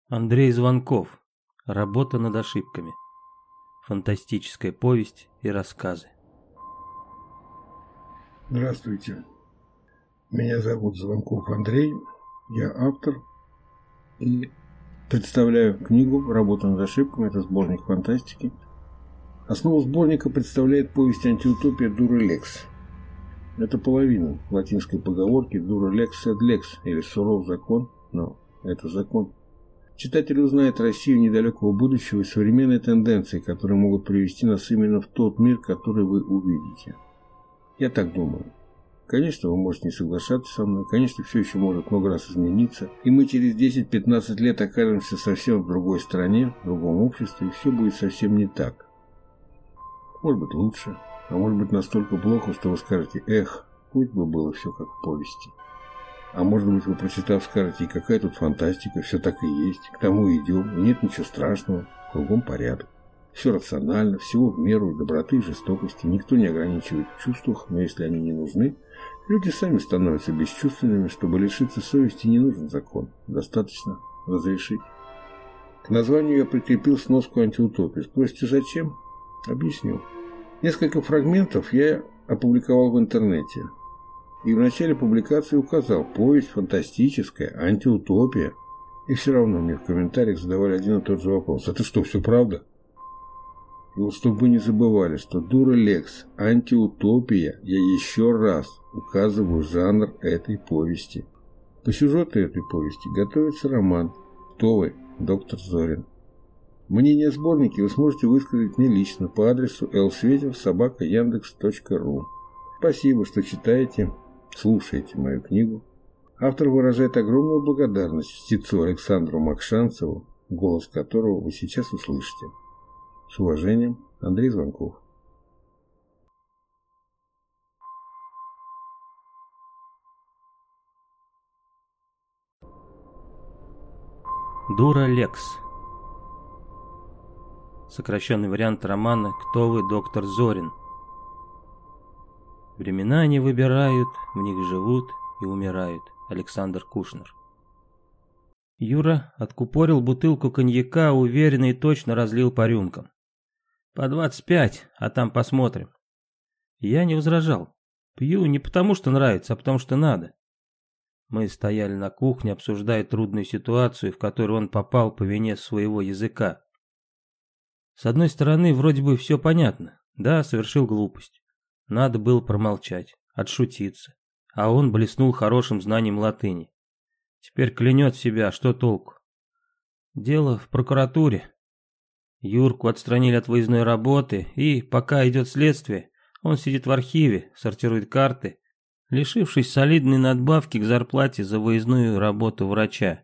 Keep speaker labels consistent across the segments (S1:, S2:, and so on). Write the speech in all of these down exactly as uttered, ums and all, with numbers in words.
S1: Андрей Звонков. Работа над ошибками. Фантастическая повесть и рассказы.
S2: Здравствуйте. Меня зовут Звонков Андрей. Я автор и представляю книгу «Работа над ошибками». Это сборник фантастики. Основу сборника представляет повесть «Антиутопия Dura Lex». Это половина латинской поговорки «Dura Lex sed lex» или «Суров закон», но это закон. Читатель узнает Россию недалекого будущего и современные тенденции, которые могут привести нас именно в тот мир, который вы увидите. Я так думаю. Конечно, вы можете не соглашаться со мной, конечно, все еще может много раз измениться, и мы через десять-пятнадцать лет окажемся совсем в другой стране, в другом обществе, и все будет совсем не так. Может быть лучше, а может быть настолько плохо, что вы скажете: эх, пусть бы было все как в повести. А может быть, вы, прочитав, скажете: и какая тут фантастика, все так и есть, к тому и идем, и нет ничего страшного, кругом порядок. Все рационально, всего в меру, и доброты, и жестокости, никто не ограничивает в чувствах, но если они не нужны, люди сами становятся бесчувственными. Чтобы лишиться совести, не нужен закон, достаточно разрешить. К названию я прикрепил сноску антиутопии. Спросите, зачем? Объясню. Несколько фрагментов я опубликовал в интернете. И в начале публикации указал: повесть фантастическая, антиутопия. И все равно мне в комментариях задавали один и тот же вопрос: это что, все правда? И вот чтобы вы не забывали, что Dura Lex, антиутопия, я еще раз указываю жанр этой повести. По сюжету этой повести готовится роман «Кто вы, доктор Зорин?». Мнение о сборнике вы сможете высказать мне лично по адресу эл светев собака яндекс точка ру. Спасибо, что читаете, слушаете мою книгу. Автор выражает огромную благодарность чтецу Александру Макшанцеву, голос которого вы сейчас услышите. С уважением, Андрей Звонков.
S1: Dura Lex. Сокращенный вариант романа «Кто вы, доктор Зорин?». Времена они выбирают, в них живут и умирают. Александр Кушнер. Юра откупорил бутылку коньяка, уверенно и точно разлил по рюмкам. По двадцать пять, а там посмотрим. Я не возражал. Пью не потому, что нравится, а потому, что надо. Мы стояли на кухне, обсуждая трудную ситуацию, в которую он попал по вине своего языка. С одной стороны, вроде бы все понятно. Да, совершил глупость. Надо было промолчать, отшутиться. А он блеснул хорошим знанием латыни. Теперь клянет себя, что толку? Дело в прокуратуре. Юрку отстранили от выездной работы, и, пока идет следствие, он сидит в архиве, сортирует карты, лишившись солидной надбавки к зарплате за выездную работу врача.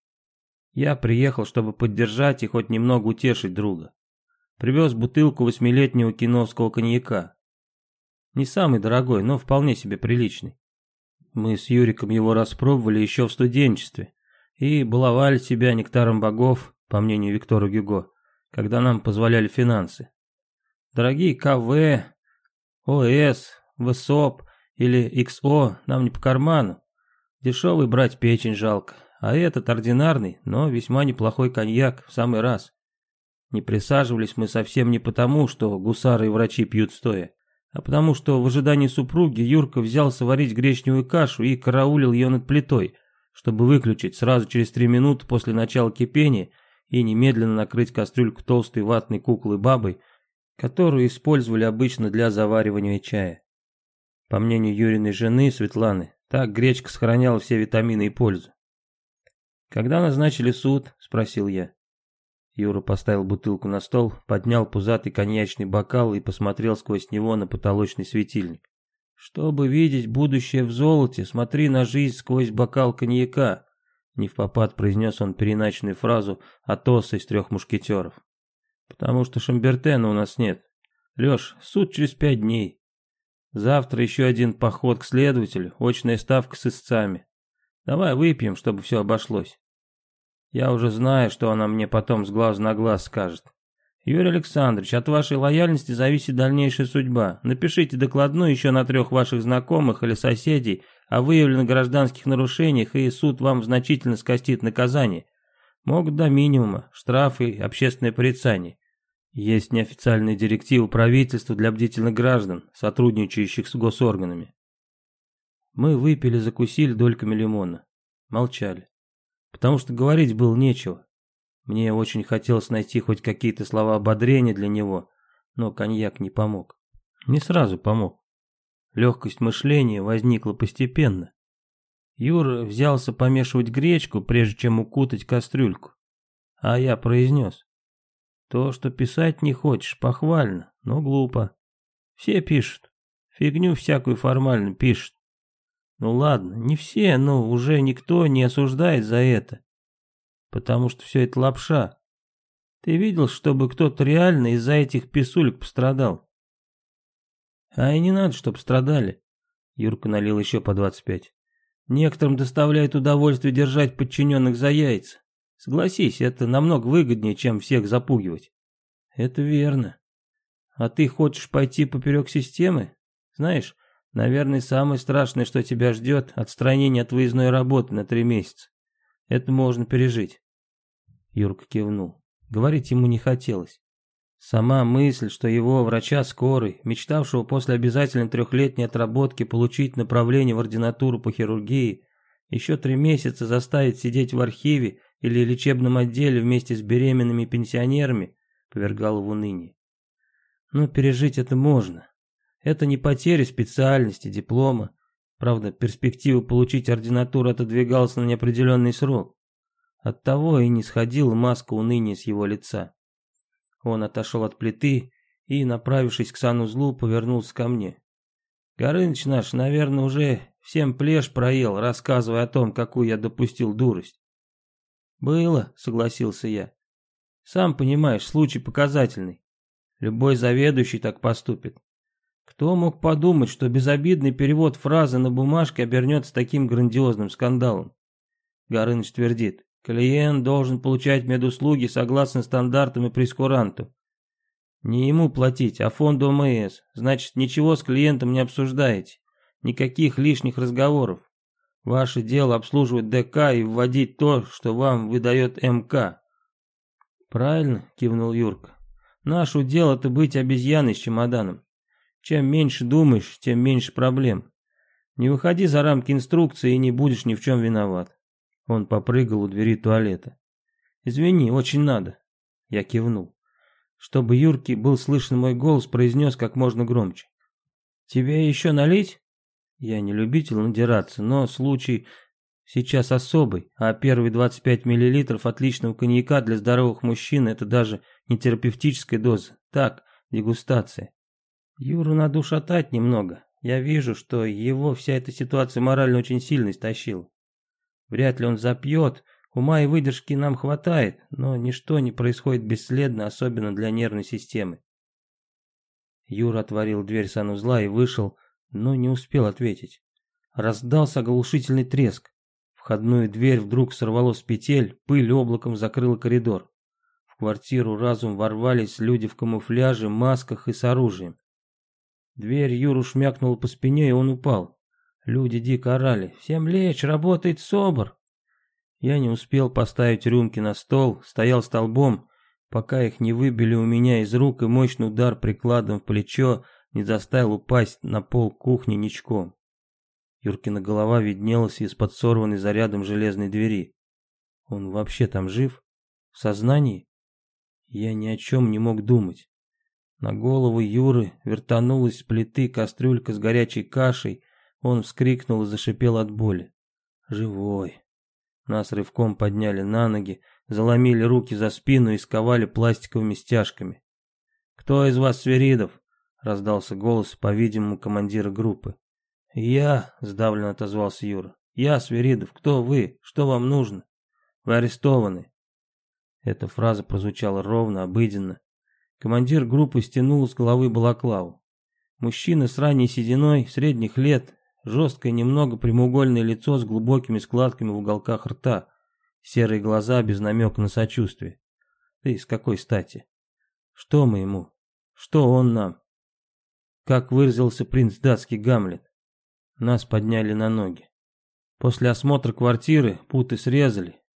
S1: Я приехал, чтобы поддержать и хоть немного утешить друга. Привез бутылку восьмилетнего киновского коньяка. Не самый дорогой, но вполне себе приличный. Мы с Юриком его распробовали еще в студенчестве и баловали себя нектаром богов, по мнению Виктора Гюго, когда нам позволяли финансы. Дорогие ка вэ, о эс, вэ эс о пэ или икс о нам не по карману. Дешевый брать печень жалко, а этот ординарный, но весьма неплохой коньяк в самый раз. Не присаживались мы совсем не потому, что гусары и врачи пьют стоя, а потому что в ожидании супруги Юрка взялся варить гречневую кашу и караулил ее над плитой, чтобы выключить сразу через три минуты после начала кипения и немедленно накрыть кастрюльку толстой ватной куклой-бабой, которую использовали обычно для заваривания чая. По мнению Юриной жены Светланы, так гречка сохраняла все витамины и пользу. «Когда назначили суд?» – спросил я. Юра поставил бутылку на стол, поднял пузатый коньячный бокал и посмотрел сквозь него на потолочный светильник. «Чтобы видеть будущее в золоте, смотри на жизнь сквозь бокал коньяка», — невпопад произнес он переначенную фразу Атоса из трех мушкетеров. «Потому что Шамбертена у нас нет. Леш, суд через пять дней. Завтра еще один поход к следователю, очная ставка с истцами. Давай выпьем, чтобы все обошлось. Я уже знаю, что она мне потом с глазу на глаз скажет. Юрий Александрович, от вашей лояльности зависит дальнейшая судьба. Напишите докладную еще на трех ваших знакомых или соседей о выявленных гражданских нарушениях, и суд вам значительно скостит наказание. Могут до минимума, штрафы, общественное порицание. Есть неофициальные директивы правительства для бдительных граждан, сотрудничающих с госорганами. Мы выпили, закусили дольками лимона. Молчали. Потому что говорить было нечего. Мне очень хотелось найти хоть какие-то слова ободрения для него, но коньяк не помог. Не сразу помог. Легкость мышления возникла постепенно. Юра взялся помешивать гречку, прежде чем укутать кастрюльку. А я произнес. То, что писать не хочешь, похвально, но глупо. Все пишут. Фигню всякую формально пишут. Ну ладно, не все, но уже никто не осуждает за это. Потому что все это лапша. Ты видел, чтобы кто-то реально из-за этих писулек пострадал? А и не надо, чтобы страдали. Юрка налил еще по двадцать пять. Некоторым доставляет удовольствие держать подчиненных за яйца. Согласись, это намного выгоднее, чем всех запугивать. Это верно. А ты хочешь пойти поперек системы? Знаешь, наверное, самое страшное, что тебя ждет, отстранение от выездной работы на три месяца. Это можно пережить. Юрка кивнул. Говорить ему не хотелось. Сама мысль, что его, врача скорой, мечтавшего после обязательной трехлетней отработки получить направление в ординатуру по хирургии, еще три месяца заставить сидеть в архиве или лечебном отделе вместе с беременными пенсионерами, повергала в уныние. Но пережить это можно. Это не потеря специальности, диплома. Правда, перспектива получить ординатуру отодвигалась на неопределенный срок. Оттого и не сходила маска уныния с его лица. Он отошел от плиты и, направившись к санузлу, повернулся ко мне. Горыныч наш, наверное, уже всем плешь проел, рассказывая о том, какую я допустил дурость. «Было», — согласился я. «Сам понимаешь, случай показательный. Любой заведующий так поступит. Кто мог подумать, что безобидный перевод фразы на бумажке обернется таким грандиозным скандалом?» Горыныч твердит. Клиент должен получать медуслуги согласно стандартам и прейскуранту. Не ему платить, а фонду ОМС. Значит, ничего с клиентом не обсуждаете. Никаких лишних разговоров. Ваше дело обслуживать ДК и вводить то, что вам выдает МК. Правильно, кивнул Юрка. Наше дело это быть обезьяной с чемоданом. Чем меньше думаешь, тем меньше проблем. Не выходи за рамки инструкции и не будешь ни в чем виноват. Он попрыгал у двери туалета. «Извини, очень надо». Я кивнул. Чтобы Юрке был слышен мой голос, произнес как можно громче. «Тебе еще налить?» Я не любитель надираться, но случай сейчас особый, а первые двадцать пять миллилитров отличного коньяка для здоровых мужчин это даже не терапевтическая доза. Так, дегустация. Юру надо ушатать немного. Я вижу, что его вся эта ситуация морально очень сильно истощила. Вряд ли он запьет, ума и выдержки нам хватает, но ничто не происходит бесследно, особенно для нервной системы. Юра отворил дверь санузла и вышел, но не успел ответить. Раздался оглушительный треск. Входную дверь вдруг сорвало с петель, пыль облаком закрыла коридор. В квартиру разом ворвались люди в камуфляже, масках и с оружием. Дверь Юру шмякнула по спине, и он упал. Люди дико орали. «Всем лечь, работает СОБР!» Я не успел поставить рюмки на стол, стоял столбом, пока их не выбили у меня из рук, и мощный удар прикладом в плечо не заставил упасть на пол кухни ничком. Юркина голова виднелась из-под сорванной зарядом железной двери. Он вообще там жив? В сознании? Я ни о чем не мог думать. На голову Юры вертанулась с плиты кастрюлька с горячей кашей. Он вскрикнул и зашипел от боли. Живой. Нас рывком подняли на ноги, заломили руки за спину и сковали пластиковыми стяжками. «Кто из вас Свиридов?» — раздался голос, по-видимому, командира группы. «Я», — сдавленно отозвался Юра. «Я Свиридов. Кто вы? Что вам нужно? Вы арестованы». Эта фраза прозвучала ровно, обыденно. Командир группы стянул с головы балаклаву. Мужчина с ранней сединой, средних лет, жесткое, немного прямоугольное лицо с глубокими складками в уголках рта, серые глаза без намека на сочувствие. Ты с какой стати? Что мы ему? Что он нам? Как выразился принц датский Гамлет. Нас подняли на ноги. После осмотра квартиры путы срезали.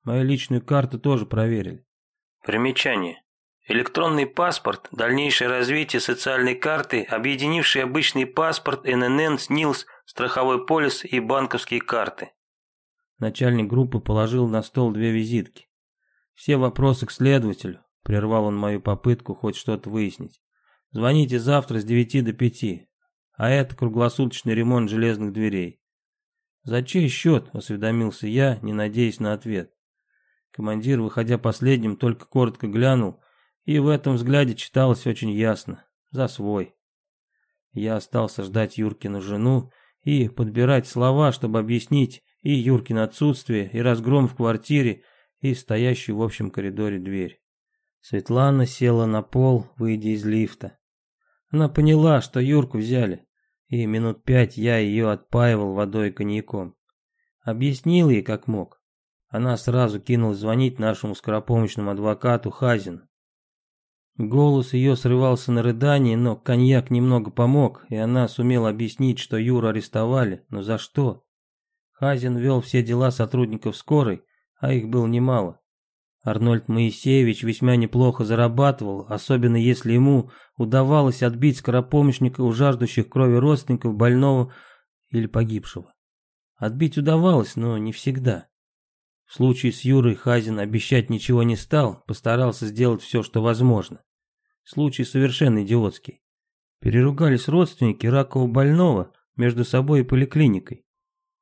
S1: Мою личную карту тоже проверили.
S3: Примечание. Электронный паспорт – дальнейшее развитие социальной карты, объединившей обычный паспорт, эн эн эн, СНИЛС, страховой полис и банковские карты.
S1: Начальник группы положил на стол две визитки. Все вопросы к следователю, прервал он мою попытку хоть что-то выяснить. Звоните завтра с девяти до пяти, а это круглосуточный ремонт железных дверей. За чей счет, осведомился я, не надеясь на ответ. Командир, выходя последним, только коротко глянул, и в этом взгляде читалось очень ясно. За свой. Я остался ждать Юркину жену и подбирать слова, чтобы объяснить и Юркино отсутствие, и разгром в квартире, и стоящую в общем коридоре дверь. Светлана села на пол, выйдя из лифта. Она поняла, что Юрку взяли, и минут пять я ее отпаивал водой и коньяком. Объяснил ей как мог. Она сразу кинулась звонить нашему скоропомощному адвокату Хазину. Голос ее срывался на рыдание, но коньяк немного помог, и она сумела объяснить, что Юру арестовали, но за что? Хазин вел все дела сотрудников скорой, а их было немало. Арнольд Моисеевич весьма неплохо зарабатывал, особенно если ему удавалось отбить скоропомощника у жаждущих крови родственников больного или погибшего. Отбить удавалось, но не всегда. В случае с Юрой Хазин обещать ничего не стал, постарался сделать все, что возможно. Случай совершенно идиотский. Переругались родственники ракового больного между собой и поликлиникой.